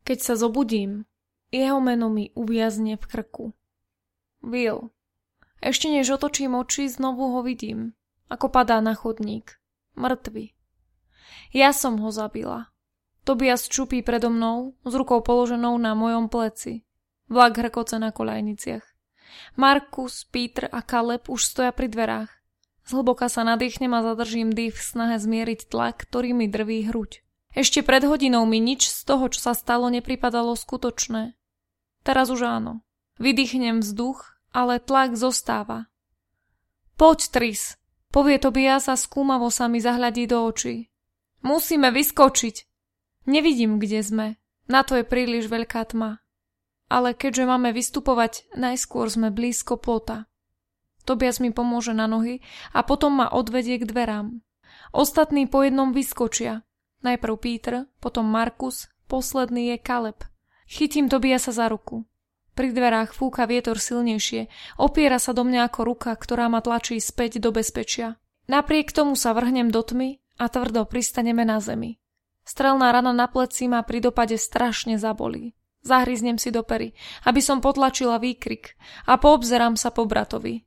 Keď sa zobudím, jeho meno mi uviazne v krku. Will. Ešte než otočím oči, znovu ho vidím, ako padá na chodník. Mŕtvy. Ja som ho zabila. Tobias čupí predo mnou, s rukou položenou na mojom pleci. Vlak hrkoce na koľajniciach. Markus, Peter a Caleb už stoja pri dverách. Zhlboka sa nadýchnem a zadržím dých v snahe zmieriť tlak, ktorý mi drví hruď. Ešte pred hodinou mi nič z toho, čo sa stalo, nepripadalo skutočné. Teraz už áno. Vydýchnem vzduch, ale tlak zostáva. Poď, Tris, povie Tobias a skúmavo sa mi zahľadí do očí. Musíme vyskočiť. Nevidím, kde sme. Na to je príliš veľká tma. Ale keďže máme vystupovať, najskôr sme blízko plota. Tobias mi pomôže na nohy a potom ma odvedie k dverám. Ostatní po jednom vyskočia. Najprv Peter, potom Markus, posledný je Caleb. Chytím Tobiasa za ruku. Pri dverách fúka vietor silnejšie, opiera sa do mňa ako ruka, ktorá ma tlačí späť do bezpečia. Napriek tomu sa vrhnem do tmy a tvrdo pristaneme na zemi. Strelná rana na pleci ma pri dopade strašne zabolí. Zahryznem si do pery, aby som potlačila výkrik a poobzerám sa po bratovi.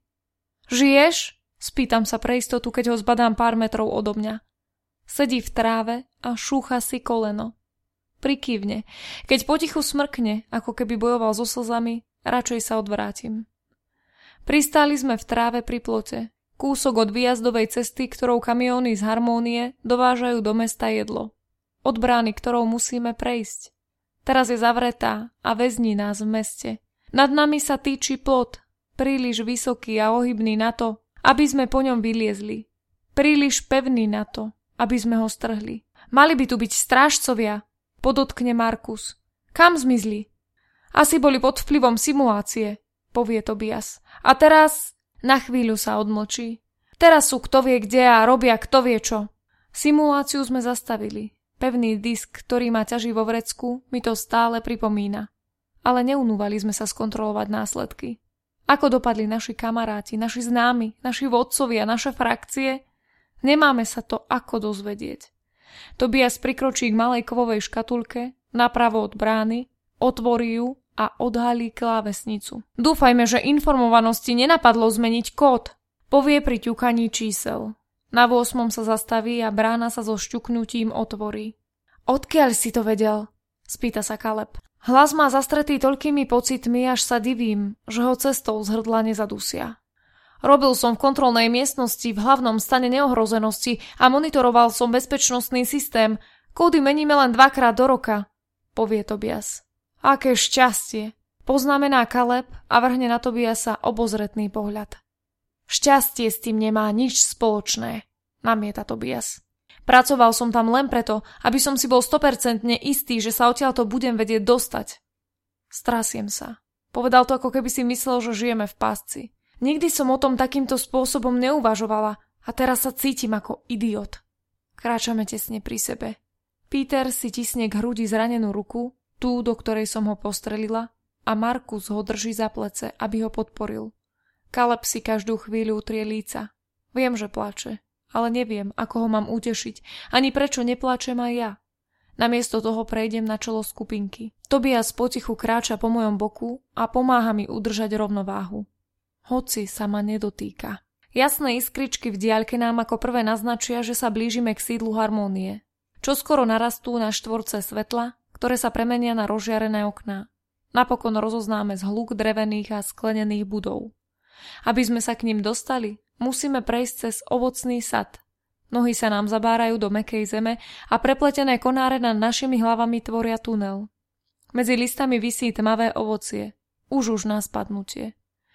Žiješ? Spýtam sa pre istotu, keď ho zbadám pár metrov odo mňa. Sedí v tráve a šúcha si koleno. Prikývne. Keď potichu smrkne, ako keby bojoval so slzami, radšej sa odvrátim. Pristáli sme v tráve pri plote. Kúsok od výjazdovej cesty, ktorou kamióny z Harmónie dovážajú do mesta jedlo. Od brány, ktorou musíme prejsť. Teraz je zavretá a väzní nás v meste. Nad nami sa týči plot, príliš vysoký a ohybný na to, aby sme po ňom vyliezli. Príliš pevný na to, aby sme ho strhli. Mali by tu byť strážcovia, podotkne Markus. Kam zmizli? Asi boli pod vplyvom simulácie, povie Tobias. A teraz na chvíľu sa odmlčí. Teraz sú kto vie kde a robia kto vie čo. Simuláciu sme zastavili. Pevný disk, ktorý ma ťaží vo vrecku, mi to stále pripomína. Ale neunúvali sme sa skontrolovať následky. Ako dopadli naši kamaráti, naši známi, naši vodcovia, naše frakcie? Nemáme sa to ako dozvedieť. Tobias prikročí k malej kovovej škatulke, napravo od brány, otvorí ju a odhalí klávesnicu. Dúfajme, že informovanosti nenapadlo zmeniť kód, povie pri ťukaní čísel. Na 8. sa zastaví a brána sa so šťuknutím otvorí. Odkiaľ si to vedel? Spýta sa Caleb. Hlas má zastretý toľkými pocitmi, až sa divím, že ho cestou z hrdla nezadusia. Robil som v kontrolnej miestnosti v hlavnom stane neohrozenosti a monitoroval som bezpečnostný systém. Kódy meníme len 2-krát do roka, povie Tobias. Aké šťastie, poznamená Caleb a vrhne na Tobiasa obozretný pohľad. Šťastie s tým nemá nič spoločné, namieta Tobias. Pracoval som tam len preto, aby som si bol 100% istý, že sa odtiaľto budem vedieť dostať. Strasiem sa. Povedal to, ako keby si myslel, že žijeme v pásci. Nikdy som o tom takýmto spôsobom neuvažovala a teraz sa cítim ako idiot. Kráčame tesne pri sebe. Peter si tisne k hrudi zranenú ruku, tú, do ktorej som ho postrelila, a Markus ho drží za plece, aby ho podporil. Caleb si každú chvíľu utrie líca. Viem, že plače, ale neviem, ako ho mám utešiť, ani prečo neplačem aj ja. Namiesto toho prejdem na čelo skupinky. Tobias potichu kráča po mojom boku a pomáha mi udržať rovnováhu. Hoci sa ma nedotýka. Jasné iskričky v diaľke nám ako prvé naznačia, že sa blížime k sídlu Harmónie. Čoskoro narastú na štvorce svetla, ktoré sa premenia na rozžiarené okná. Napokon rozoznáme zhluk drevených a sklenených budov. Aby sme sa k ním dostali, musíme prejsť cez ovocný sad. Nohy sa nám zabárajú do mäkkej zeme a prepletené konáre nad našimi hlavami tvoria tunel. Medzi listami visí tmavé ovocie. Už na spadnutie.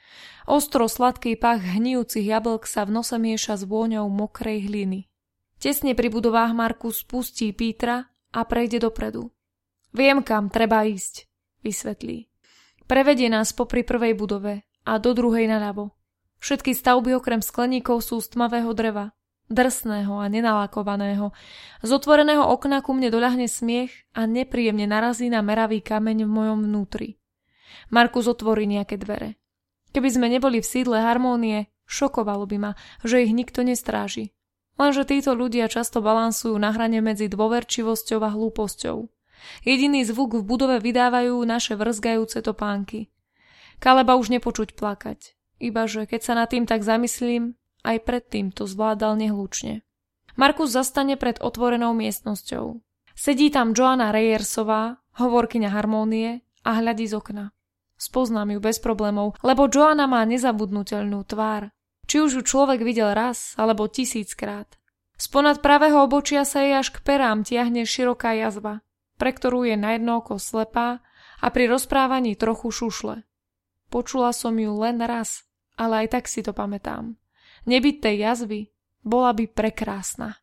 Ostro sladký pach hnijúcich jablk sa v nose mieša s vôňou mokrej hliny. Tesne pri budovách Markus spustí Petra a prejde dopredu. Viem, kam treba ísť, vysvetlí. Prevedie nás popri prvej budove a do druhej naľavo. Všetky stavby okrem skleníkov sú z tmavého dreva, drsného a nenalakovaného. Z otvoreného okna ku mne doľahne smiech a nepríjemne narazí na meravý kameň v mojom vnútri. Markus otvorí nejaké dvere. Keby sme neboli v sídle Harmónie, šokovalo by ma, že ich nikto nestráži. Lenže títo ľudia často balansujú na hrane medzi dôverčivosťou a hlúposťou. Jediný zvuk v budove vydávajú naše vrzgajúce topánky. Kaleba už nepočuť plakať, ibaže keď sa nad tým tak zamyslím, aj predtým to zvládal nehlučne. Markus zastane pred otvorenou miestnosťou. Sedí tam Joanna Reyersová, hovorkyňa harmónie, a hľadí z okna. Spoznám ju bez problémov, lebo Joanna má nezabudnuteľnú tvár. Či už ju človek videl raz, alebo 1000-krát. Sponad pravého obočia sa jej až k perám tiahne široká jazva, pre ktorú je na jedno oko slepá a pri rozprávaní trochu šušle. Počula som ju len raz, ale aj tak si to pamätám. Nebyť tej jazvy, bola by prekrásna.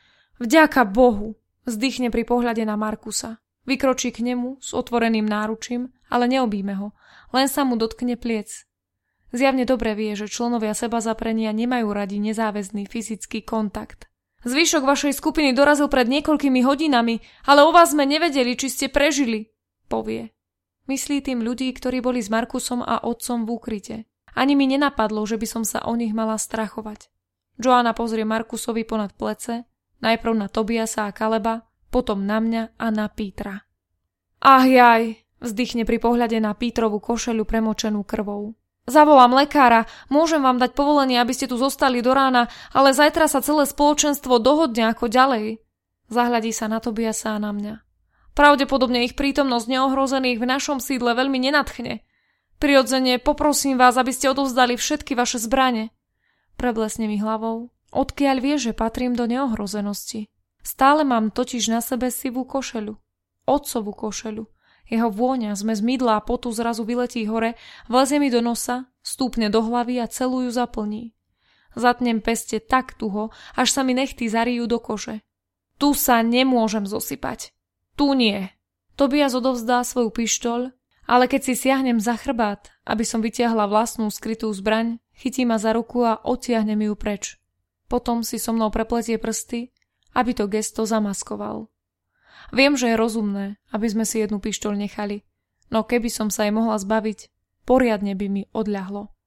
Vďaka Bohu, vzdychne pri pohľade na Markusa. Vykročí k nemu s otvoreným náručím, ale neobíme ho, len sa mu dotkne pliec. Zjavne dobre vie, že členovia sebazaprenia nemajú radi nezáväzný fyzický kontakt. Zvyšok vašej skupiny dorazil pred niekoľkými hodinami, ale o vás sme nevedeli, či ste prežili, povie. Myslí tým ľudí, ktorí boli s Markusom a otcom v úkryte. Ani mi nenapadlo, že by som sa o nich mala strachovať. Joanna pozrie Markusovi ponad plece, najprv na Tobiasa a Kaleba, potom na mňa a na Petra. Ach jaj, vzdychne pri pohľade na Petrovú košeľu premočenú krvou. Zavolám lekára, môžem vám dať povolenie, aby ste tu zostali do rána, ale zajtra sa celé spoločenstvo dohodne ako ďalej. Zahľadí sa na Tobiasa a na mňa. Pravdepodobne ich prítomnosť neohrozených v našom sídle veľmi nenadchne. Prirodzene poprosím vás, aby ste odovzdali všetky vaše zbrane. Preblesne mi hlavou, odkiaľ vie, že patrím do neohrozenosti. Stále mám totiž na sebe sivú košeľu. Otcovú košeľu. Jeho vôňa, zmes mydla a potu zrazu vyletí hore, vlezie mi do nosa, stúpne do hlavy a celú ju zaplní. Zatnem peste tak tuho, až sa mi nechty zarijú do kože. Tu sa nemôžem zosypať. Tu nie. Tobias odovzdá svoju pištoľ, ale keď si siahnem za chrbát, aby som vytiahla vlastnú skrytú zbraň, chytí ma za ruku a odtiahne mi ju preč. Potom si so mnou prepletie prsty, aby to gesto zamaskoval. Viem, že je rozumné, aby sme si jednu pištoľ nechali, no keby som sa jej mohla zbaviť, poriadne by mi odľahlo.